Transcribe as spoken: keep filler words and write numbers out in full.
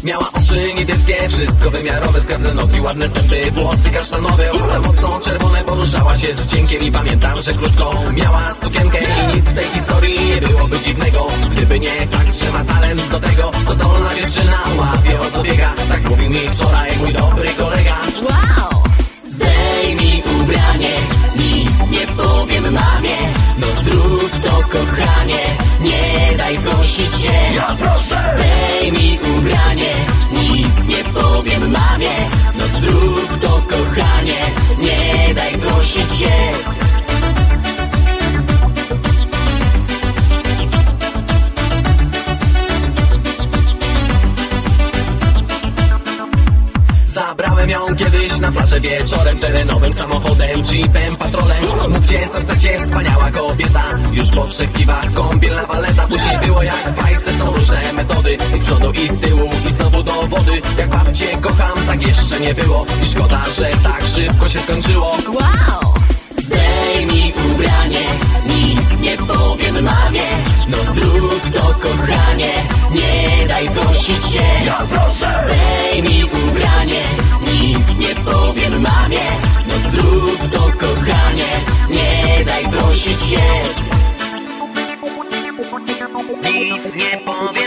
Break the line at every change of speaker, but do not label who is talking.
Miała oczy niebieskie, wszystko wymiarowe, skrętne nogi, ładne zęby, włosy kasztanowe, usta mocno czerwone, poruszała się z wdziękiem i pamiętam, że krótką miała sukienkę i nic w tej historii nie byłoby dziwnego, gdyby nie fakt, że ma talent do tego. To zdolna dziewczyna, łapie o co biega, tak mówił mi wczoraj mój dobry kolega.
Wow! Zdejmij ubranie, nic nie powiem mamie. No zrób to kochanie, nie daj prosić się.
Ja proszę!
Zdejmij ubranie, nic nie powiem mamie. No zrób to kochanie, nie daj prosić się.
Zabrałem ją kiedyś na plażę wieczorem, terenowym samochodem, jeepem, patrolem. Mówcie co chcecie, wspaniała kobieta, już po trzech piwach kąpiel na waleta. Później było jak w bajce, są różne metody, i z przodu i z tyłu i znowu do wody. Jak babcię kocham, tak jeszcze nie było i szkoda, że tak szybko się skończyło.
Wow! Zdejmij ubranie, nic nie powiem mamie. No zrób to kochanie, nie daj prosić się.
Ja proszę!
Zdejmij ubranie, nic nie powiem mamie. No zrób to kochanie, nie daj prosić się.
Nic nie powiem